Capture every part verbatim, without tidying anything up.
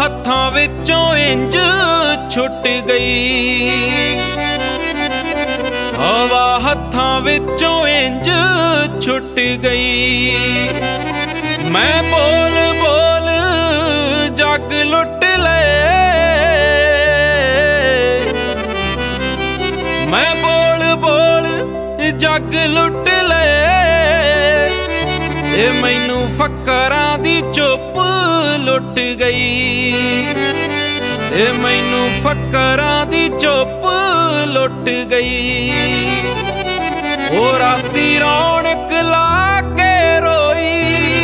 ਹੱਥਾਂ ਵਿੱਚੋਂ ਇੰਜ ਛੁੱਟ ਗਈ, ਹਵਾ ਹੱਥਾਂ ਵਿੱਚੋਂ ਇੰਜ ਛੁੱਟ ਗਈ। ਮੈਂ ਬੋਲ ਬੋਲ ਜੱਗ ਲੁੱਟ ਲਏ, ਮੈਂ ਬੋਲ ਬੋਲ ਜੱਗ ਲੁੱਟ ਲਏ। ਇਹ ਮੈਨੂੰ ਫਕਰਾਂ ਦੀ ਚੁੱਪ ਲੁੱਟ ਗਈ, ਇਹ ਮੈਨੂੰ ਫਕਰਾਂ ਦੀ ਚੁੱਪ ਲੁੱਟ ਗਈ। ਉਹ ਰਾਤੀ ਰੌਣਕ ਲਾ ਕੇ ਰੋਈ,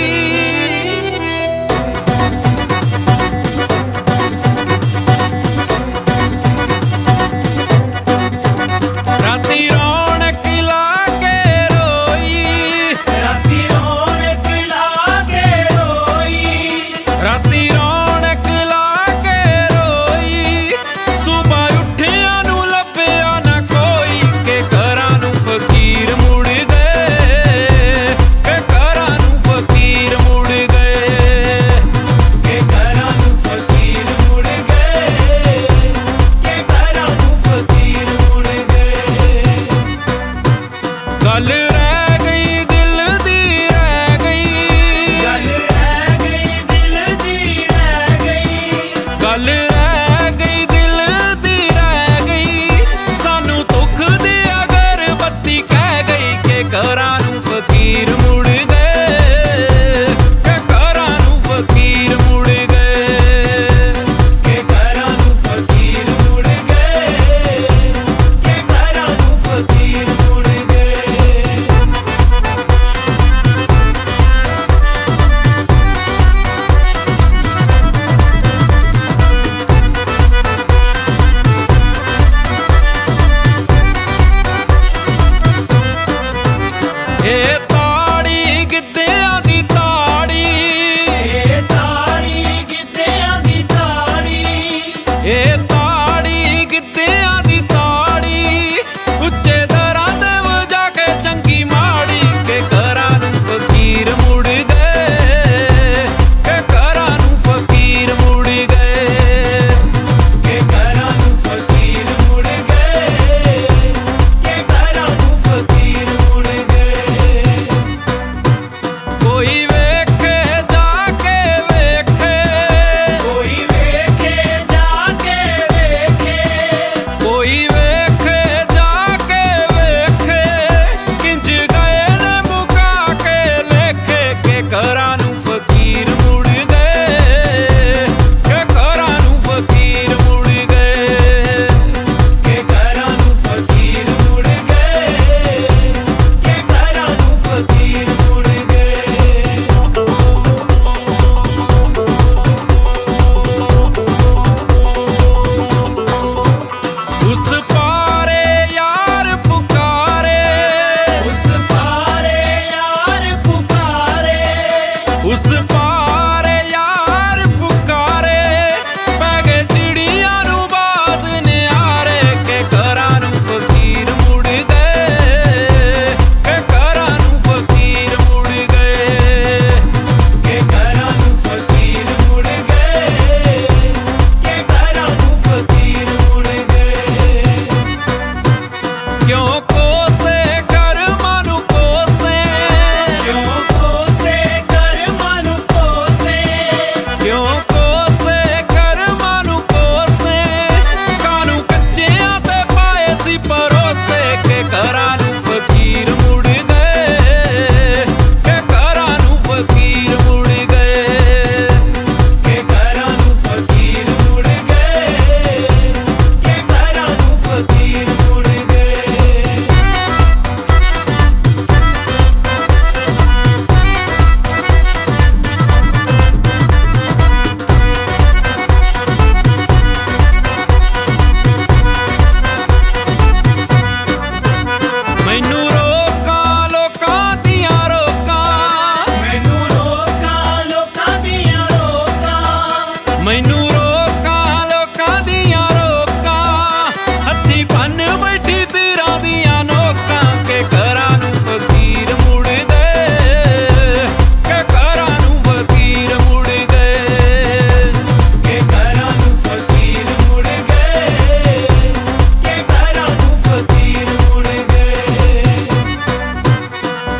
ਰਾਤੀ ਰੌਣਕ ਲਾ ਕੇ ਰੋਈ, ਰਾਤੀ ਰੌਣਕ ਲਾ ਕੇ ਰੋਈ, ਰਾਤੀ ਰੌਣਕ ਲਾ ਕੇ ਰੋਈ। ਸੁਬਾ ਉੱਠਿਆਂ ਨੂੰ ਲੱਭਿਆ ਨਾ ਕੋਈ, ਕਿ ਘਰਾਂ ਨੂੰ ਫਕੀਰ ਮੁੜ ਗਏ,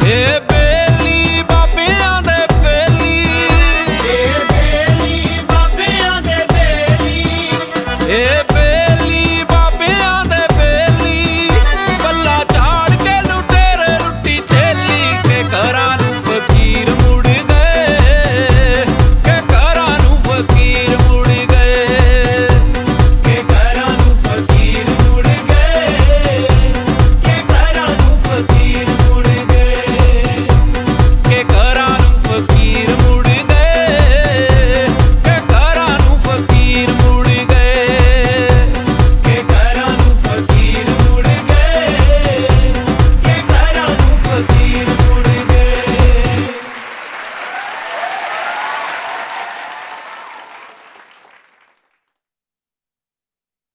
ਏ